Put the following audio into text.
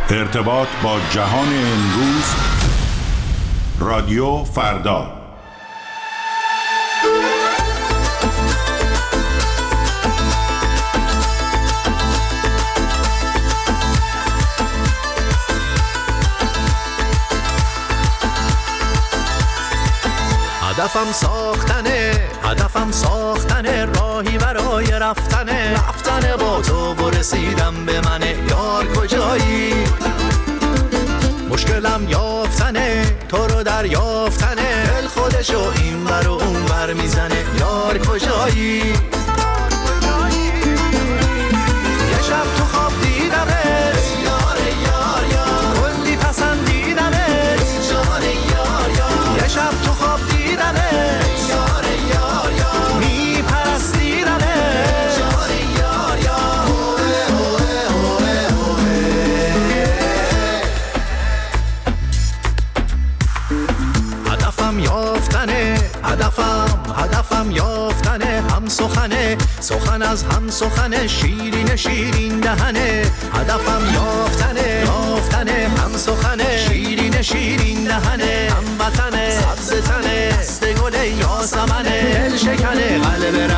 ارتباط با جهان امروز، رادیو فردا. هدفم ساختنه راهی برای رفتنه با تو برسیدم به منه. یار کجایی؟ مشکلم یافتنه تو رو دریافتنه. دل خودشو این بر و اون بر میزنه. یار کجایی؟ یه شب تو خواب دیدمت یار کلی پسندیدمت یار یه شب تو خواب دیدمت هدفم یافتنه هم سخن از هم سخنه شیرین دهنه. هدفم یافتنه هم سخنه شیرین دهنه. هم وطنه سبز تنه دست گل یاسمنه. دل شکنه قلب